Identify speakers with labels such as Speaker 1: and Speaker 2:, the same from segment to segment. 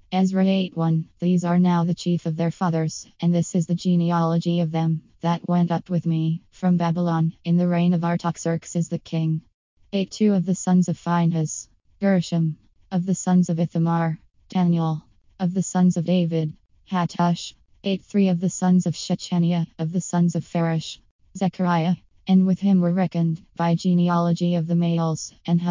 Speaker 1: Ezra 8:1. These are now the chief of their fathers, and this is the genealogy of them that went up with me from Babylon in the reign of Artaxerxes the king. 8:2 of the sons of Phinehas, Gershom; of the sons of Ithamar, Daniel; of the sons of David, Hattush; 8:3 of the sons of Shechaniah; of the sons of Pharesh, Zechariah; and with him were reckoned, by genealogy of the males,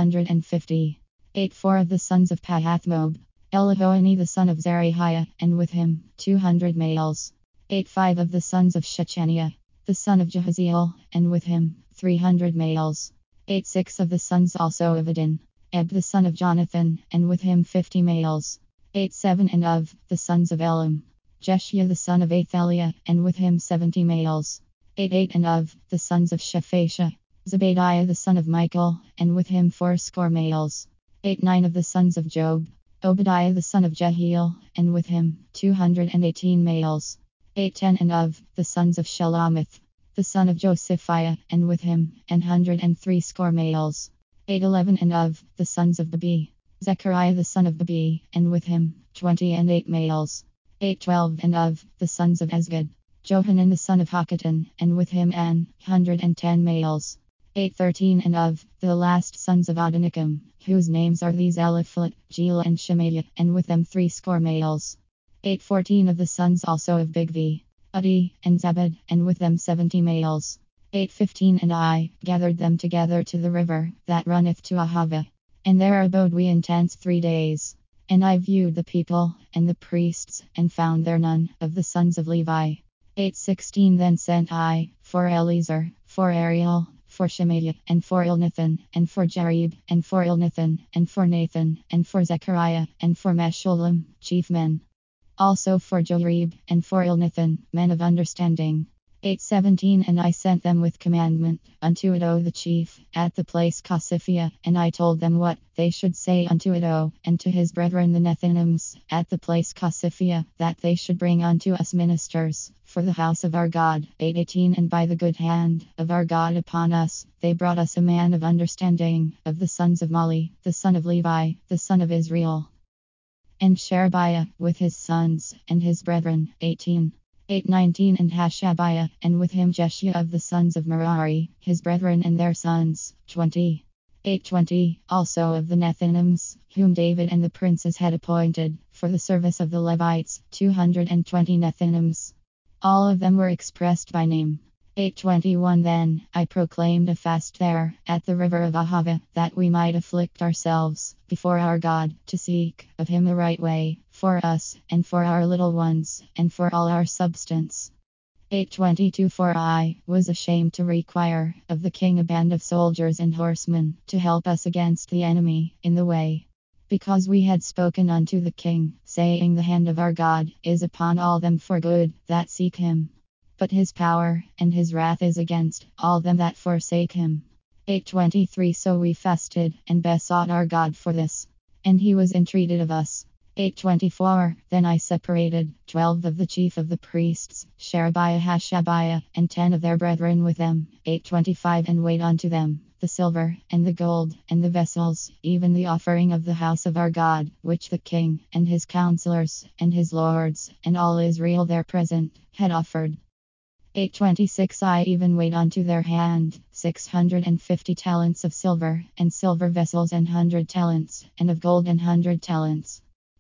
Speaker 1: 150. 8:4 of the sons of Pahathmoab, Elihoani the son of Zerahiah; and with him 200 males. 8:5 of the sons of Shechaniah, the son of Jehaziel; and with him 300 males. 8:6 of the sons also of Adin, Eb the son of Jonathan; and with him 50 males. 8:7 and of the sons of Elam, Jeshua the son of Athaliah; and with him 70 males. 8:8 and of the sons of Shephatiah, Zebadiah the son of Michael; and with him 80 males. 8:9 of the sons of Job, Obadiah the son of Jehiel; and with him 218 males. 8:10 and of the sons of Shelomoth, the son of Josephiah; and with him 103 males. 8:11 and of the sons of Babi, Zechariah the son of Babi; and with him 28 males. 8:12 and of the sons of Ezgad, Johanan the son of Hakatan; and with him 110 males. 8:13 and of the last sons of Adonikam, whose names are these: Eliphalet, Jeel, and Shemaiah; and with them 80 males. 8:14 of the sons also of Bigvi, Adi, and Zabad; and with them 70 males. 8:15 and I gathered them together to the river that runneth to Ahava. And there abode we in tents 3 days. And I viewed the people and the priests, and found there none of the sons of Levi. 8:16 Then sent I for Eliezer, for Ariel, for Shemaiah, and for Elnathan, and for Jarib, and for Elnathan, and for Nathan, and for Zechariah, and for Meshullam, chief men. Also for Jorib, and for Elnathan, men of understanding. 8:17 And I sent them with commandment unto Iddo the chief, at the place Cosiphia; and I told them what they should say unto Iddo, and to his brethren the Nethinims, at the place Cosiphia, that they should bring unto us ministers for the house of our God. 8:18 And by the good hand of our God upon us, they brought us a man of understanding, of the sons of Mali, the son of Levi, the son of Israel; and Sherebiah with his sons, and his brethren. 18. 8:19 And Hashabiah, and with him Jeshua of the sons of Merari, his brethren and their sons. 20. 8:20 Also of the Nethinims, whom David and the princes had appointed for the service of the Levites, 220 Nethinims. All of them were expressed by name. 8:21 Then I proclaimed a fast there, at the river of Ahava, that we might afflict ourselves before our God, to seek of him the right way, for us, and for our little ones, and for all our substance. 8:22 For I was ashamed to require of the king a band of soldiers and horsemen, to help us against the enemy in the way. Because we had spoken unto the king, saying, The hand of our God is upon all them for good that seek him. But his power and his wrath is against all them that forsake him. 8:23 So we fasted and besought our God for this, and he was entreated of us. 8:24 Then I separated 12 of the chief of the priests, Sherebiah, Hashabiah, and 10 of their brethren with them. 8:25 And weighed unto them the silver, and the gold, and the vessels, even the offering of the house of our God, which the king, and his counselors, and his lords, and all Israel there present, had offered. 8:26 I even weighed unto their hand 650 talents of silver, and silver vessels 100 talents, and of gold 100 talents.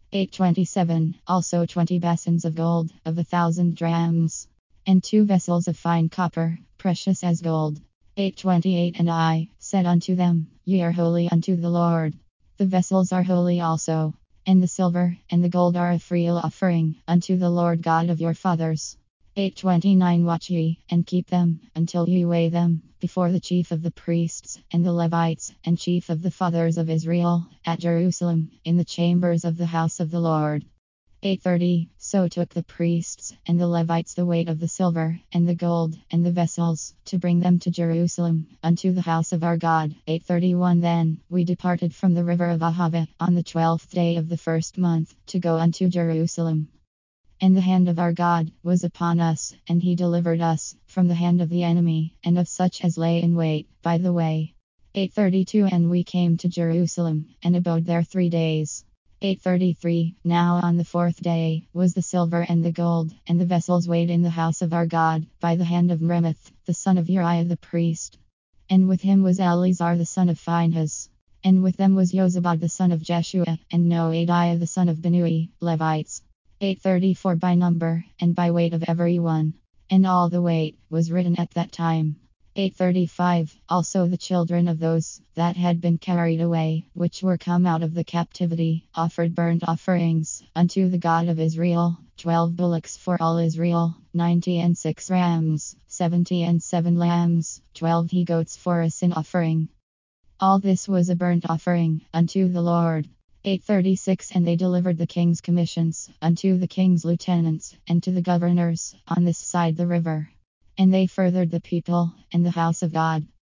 Speaker 1: 8:27 Also 20 basins of gold, of 1,000 drams, and 2 vessels of fine copper, precious as gold. 8:28 And I said unto them, Ye are holy unto the Lord. The vessels are holy also, and the silver and the gold are a free offering unto the Lord God of your fathers. 8:29 Watch ye, and keep them, until ye weigh them, before the chief of the priests, and the Levites, and chief of the fathers of Israel, at Jerusalem, in the chambers of the house of the Lord. 8:30 So took the priests and the Levites the weight of the silver, and the gold, and the vessels, to bring them to Jerusalem, unto the house of our God. 8:31 Then we departed from the river of Ahava, on the 12th day of the first month, to go unto Jerusalem. And the hand of our God was upon us, and he delivered us from the hand of the enemy, and of such as lay in wait by the way. 8:32 And we came to Jerusalem, and abode there 3 days. 833 Now on the fourth day was the silver and the gold, and the vessels weighed in the house of our God, by the hand of Meremoth, the son of Uriah the priest. And with him was Eleazar the son of Phinehas. And with them was Jozabad the son of Jeshua, and Noadiah the son of Binui, Levites. 834 By number, and by weight of every one. And all the weight was written at that time. 835 Also the children of those that had been carried away, which were come out of the captivity, offered burnt offerings unto the God of Israel, 12 bullocks for all Israel, 90 and 6 rams, 70 and 7 lambs, 12 he goats for a sin offering. All this was a burnt offering unto the Lord. 836 And they delivered the king's commissions unto the king's lieutenants, and to the governors on this side the river. And they furthered the people and the house of God.